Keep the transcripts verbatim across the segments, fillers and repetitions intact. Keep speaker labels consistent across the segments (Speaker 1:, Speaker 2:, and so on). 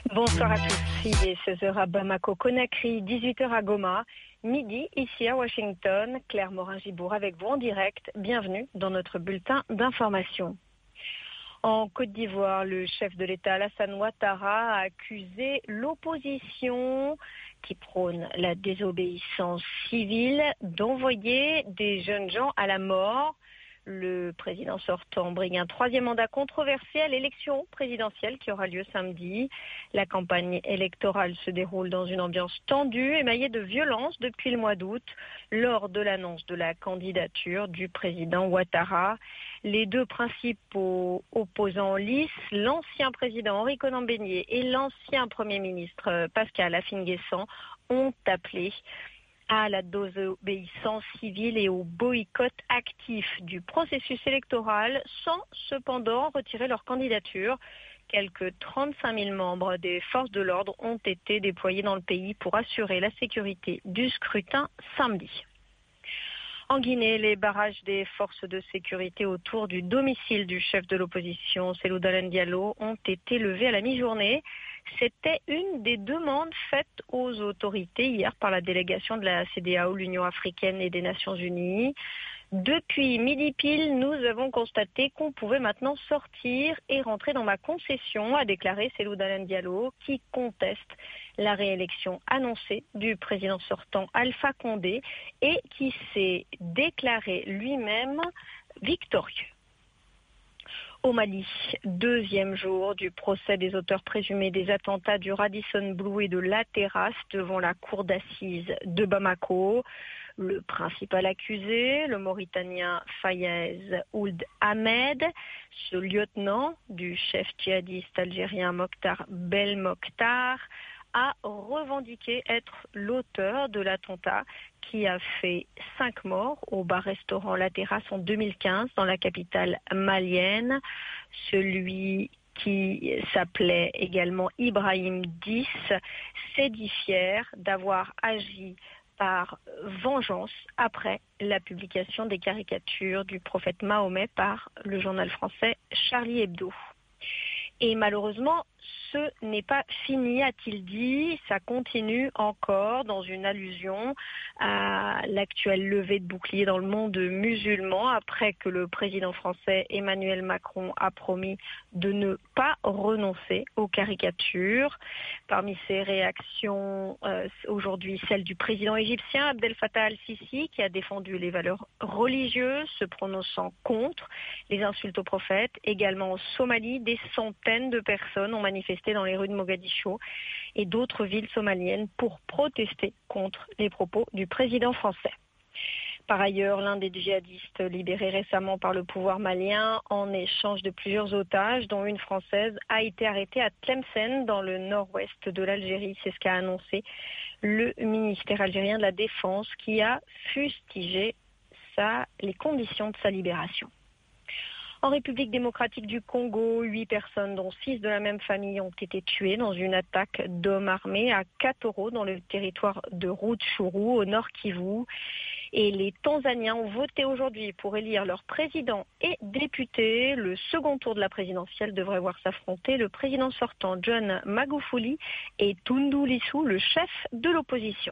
Speaker 1: Bonsoir à tous. Il est seize heures à Bamako, Conakry, dix-huit heures à Goma, midi ici à Washington. Claire Morin-Gibour avec vous en direct. Bienvenue dans notre bulletin d'information. En Côte d'Ivoire, le chef de l'État Alassane Ouattara a accusé l'opposition qui prône la désobéissance civile d'envoyer des jeunes gens à la mort. Le président sortant brigue un troisième mandat controversé à l'élection présidentielle qui aura lieu samedi. La campagne électorale se déroule dans une ambiance tendue, émaillée de violence depuis le mois d'août, lors de l'annonce de la candidature du président Ouattara. Les deux principaux opposants en lice, l'ancien président Henri Konan Bédié et l'ancien premier ministre Pascal Affi-N'Guessan, ont appelé à la désobéissance civile et au boycott actif du processus électoral sans cependant retirer leur candidature. Quelques trente-cinq mille membres des forces de l'ordre ont été déployés dans le pays pour assurer la sécurité du scrutin samedi. En Guinée, les barrages des forces de sécurité autour du domicile du chef de l'opposition, Cellou Dalein Diallo, ont été levés à la mi-journée. C'était une des demandes faites aux autorités hier par la délégation de la C D A O, l'Union africaine et des Nations unies. Depuis midi pile, nous avons constaté qu'on pouvait maintenant sortir et rentrer dans ma concession, a déclaré Cellou Dalein Diallo, qui conteste la réélection annoncée du président sortant Alpha Condé et qui s'est déclaré lui-même victorieux. Au Mali, deuxième jour du procès des auteurs présumés des attentats du Radisson Blu et de La Terrasse devant la cour d'assises de Bamako. Le principal accusé, le Mauritanien Fayez Ould Ahmed, ce lieutenant du chef djihadiste algérien Mokhtar Belmokhtar, a revendiqué être l'auteur de l'attentat qui a fait cinq morts au bar-restaurant La Terrasse en deux mille quinze dans la capitale malienne. Celui qui s'appelait également Ibrahim Dix s'est dit fier d'avoir agi par vengeance après la publication des caricatures du prophète Mahomet par le journal français Charlie Hebdo. Et malheureusement, ce n'est pas fini, a-t-il dit. Ça continue encore dans une allusion à l'actuelle levée de bouclier dans le monde musulman après que le président français Emmanuel Macron a promis de ne pas renoncer aux caricatures. Parmi ces réactions, euh, aujourd'hui, celle du président égyptien Abdel Fattah al-Sisi qui a défendu les valeurs religieuses, se prononçant contre les insultes aux prophètes. Également en Somalie, des centaines de personnes ont manifesté dans les rues de Mogadiscio et d'autres villes somaliennes pour protester contre les propos du président français. Par ailleurs, l'un des djihadistes libérés récemment par le pouvoir malien en échange de plusieurs otages, dont une française, a été arrêté à Tlemcen dans le nord-ouest de l'Algérie. C'est ce qu'a annoncé le ministère algérien de la Défense qui a fustigé ça, les conditions de sa libération. En République démocratique du Congo, huit personnes, dont six de la même famille, ont été tuées dans une attaque d'hommes armés à Katoro, dans le territoire de Rutshuru, au nord Kivu. Et les Tanzaniens ont voté aujourd'hui pour élire leur président et député. Le second tour de la présidentielle devrait voir s'affronter le président sortant John Magufuli et Tundu Lissu, le chef de l'opposition.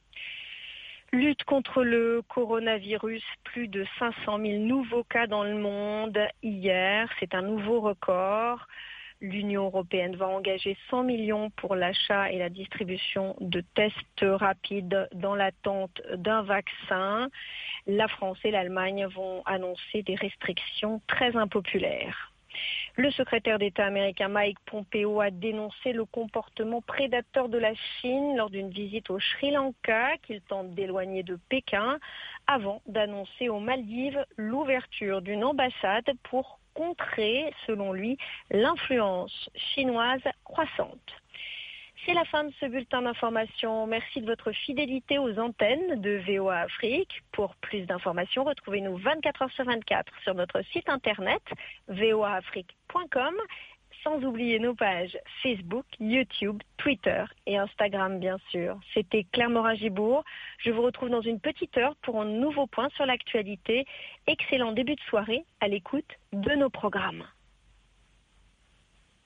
Speaker 1: Lutte contre le coronavirus, plus de cinq cent mille nouveaux cas dans le monde hier, c'est un nouveau record. L'Union européenne va engager cent millions pour l'achat et la distribution de tests rapides dans l'attente d'un vaccin. La France et l'Allemagne vont annoncer des restrictions très impopulaires. Le secrétaire d'État américain Mike Pompeo a dénoncé le comportement prédateur de la Chine lors d'une visite au Sri Lanka qu'il tente d'éloigner de Pékin avant d'annoncer aux Maldives l'ouverture d'une ambassade pour contrer, selon lui, l'influence chinoise croissante. C'est la fin de ce bulletin d'information. Merci de votre fidélité aux antennes de V O A Afrique. Pour plus d'informations, retrouvez-nous vingt-quatre heures sur vingt-quatre sur notre site internet v o a afrique point com, sans oublier nos pages Facebook, YouTube, Twitter et Instagram, bien sûr. C'était Claire Morin-Gibour. Je vous retrouve dans une petite heure pour un nouveau point sur l'actualité. Excellent début de soirée à l'écoute de nos programmes.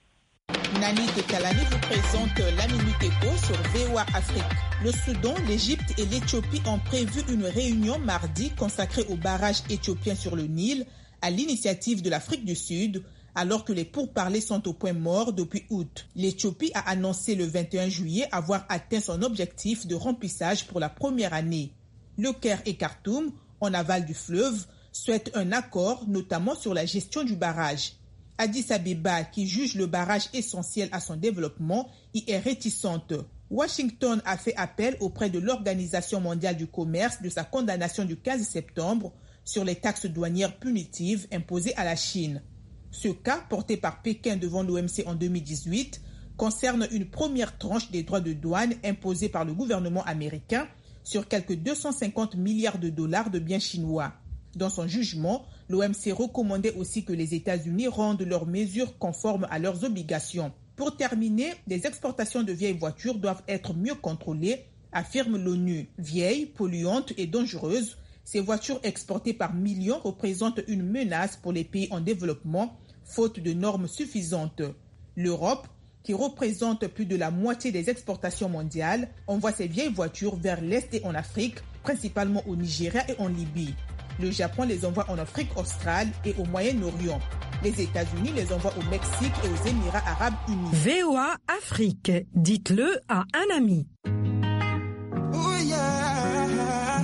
Speaker 2: Nani Tekalani vous présente la Minute Éco sur V O A Afrique. Le Soudan, l'Égypte et l'Éthiopie ont prévu une réunion mardi consacrée au barrage éthiopien sur le Nil à l'initiative de l'Afrique du Sud, alors que les pourparlers sont au point mort depuis août. L'Éthiopie a annoncé le vingt et un juillet avoir atteint son objectif de remplissage pour la première année. Le Caire et Khartoum, en aval du fleuve, souhaitent un accord, notamment sur la gestion du barrage. Addis Abeba, qui juge le barrage essentiel à son développement, y est réticente. Washington a fait appel auprès de l'Organisation mondiale du commerce de sa condamnation du quinze septembre sur les taxes douanières punitives imposées à la Chine. Ce cas, porté par Pékin devant l'O M C en deux mille dix-huit, concerne une première tranche des droits de douane imposés par le gouvernement américain sur quelques deux cent cinquante milliards de dollars de biens chinois. Dans son jugement, l'O M C recommandait aussi que les États-Unis rendent leurs mesures conformes à leurs obligations. Pour terminer, les exportations de vieilles voitures doivent être mieux contrôlées, affirme l'ONU. Vieilles, polluantes et dangereuses, ces voitures exportées par millions représentent une menace pour les pays en développement, faute de normes suffisantes. L'Europe, qui représente plus de la moitié des exportations mondiales, envoie ces vieilles voitures vers l'Est et en Afrique, principalement au Nigeria et en Libye. Le Japon les envoie en Afrique australe et au Moyen-Orient. Les États-Unis les envoient au Mexique et aux Émirats arabes unis.
Speaker 3: V O A Afrique, dites-le à un ami.
Speaker 4: Oh yeah,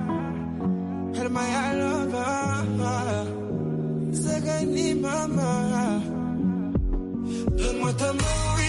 Speaker 4: my lover, Zagani mama, donne-moi ta main.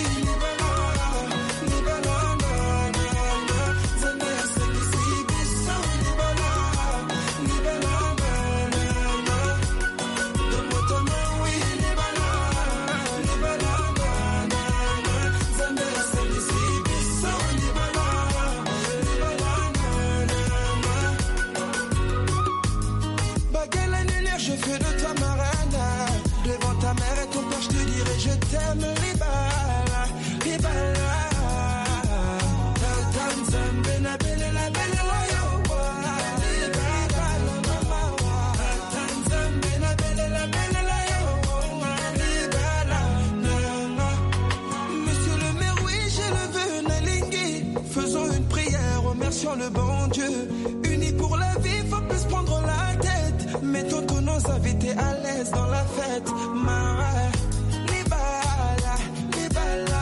Speaker 4: Le bon Dieu, unis pour la vie, faut plus prendre la tête. Mettons que nos invités à l'aise dans la fête. Ma Libala, Libala,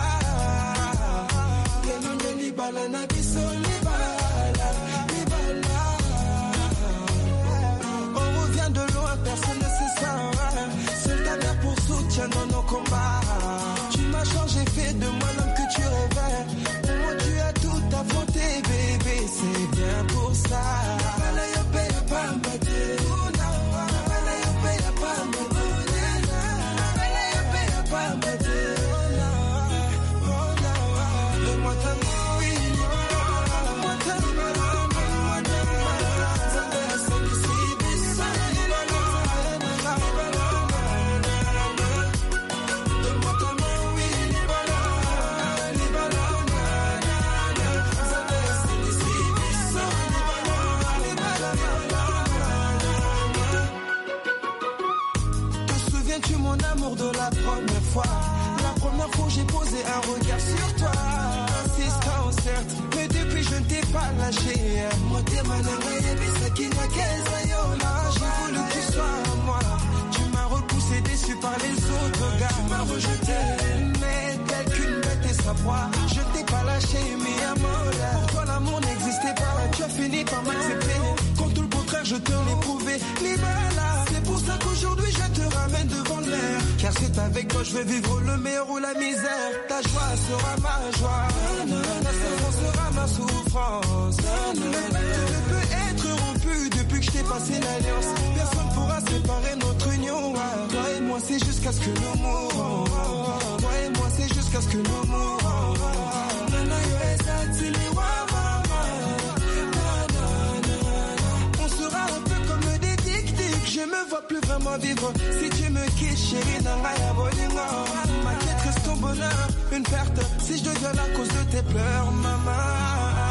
Speaker 4: Libala, Libala, Nabiso, Libala, Libala. On revient de loin, personne ne sait ça. Seule ta mère pour soutien dans nos combats. Tu m'as changé, fait de moi l'homme que tu rêvais. Oh, tu as tout affronté, bébé. C'est bien pour ça. La première fois j'ai posé un regard sur toi, insistant certes, mais depuis je ne t'ai pas lâché. Moi t'es malheureux et puis ça qui n'a qu'elle. J'ai voulu que tu sois à moi. Tu m'as repoussé déçu par les autres gars. Tu m'as rejeté, mais tel qu'une bête et sa proie. Je t'ai pas lâché, mais à mort. Pour toi l'amour n'existait pas. Tu as fini par m'accepter. Quand tout le contraire je te l'ai prouvé. Libala, c'est pour ça qu'aujourd'hui je te ramène devant le maire. Car c'est avec toi je vais vivre le meilleur ou la misère. Ta joie sera ma joie, la souffrance sera ma souffrance. Le pacte ne peut être rompu depuis que je t'ai passé l'alliance. Personne pourra séparer notre union. Toi et moi c'est jusqu'à ce que nous mourons. Toi et moi c'est jusqu'à ce que nous mourons. On sera un peu comme des tic-tic. Je me vois plus vraiment vivre si tu me quittes, chérie, dans ma bolingo. Ma quête reste ton bonheur, une perte si je deviens la cause de tes pleurs, maman.